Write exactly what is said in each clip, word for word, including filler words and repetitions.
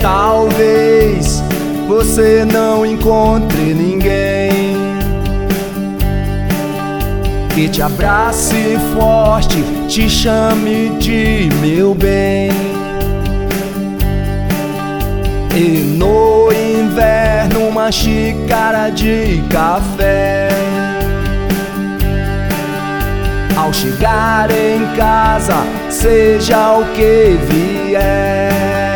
Talvez você não encontre ninguém que te abrace forte, te chame de meu bem. E no inverno uma xícara de café, ao chegar em casa, seja o que vier,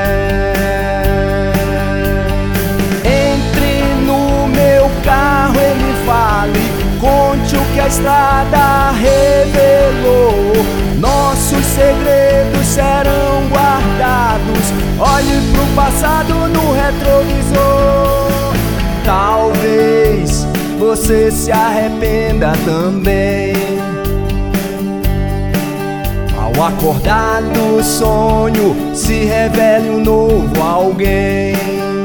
entre no meu carro e me fale, conte o que a estrada revelou. Nossos segredos serão guardados, olhe pro passado no retrovisor. Talvez você se arrependa também ao acordar do sonho, se revele um novo alguém.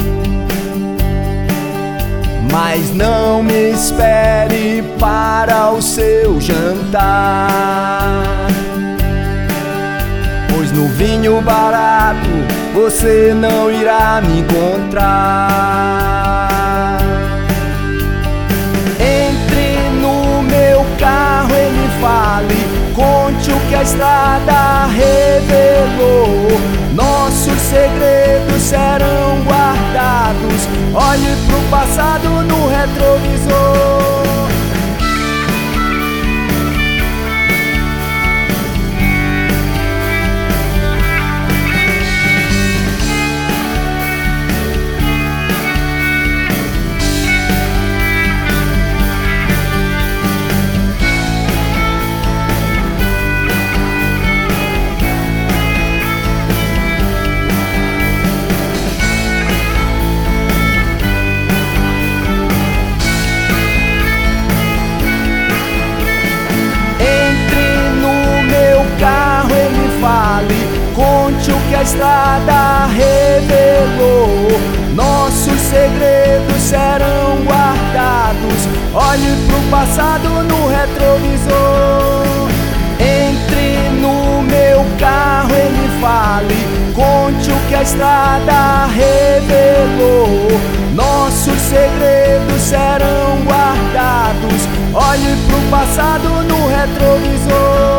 Mas não me espere para o seu jantar, pois no vinho barato você não irá me encontrar. Entre no meu carro e me fale, conte o que a estrada revelou. Nossos segredos serão guardados, olhe pro passado no retrovisor. Conte o que a estrada revelou. Nossos segredos serão guardados, olhe pro passado no retrovisor. Entre no meu carro e me fale, conte o que a estrada revelou. Nossos segredos serão guardados, olhe pro passado no retrovisor.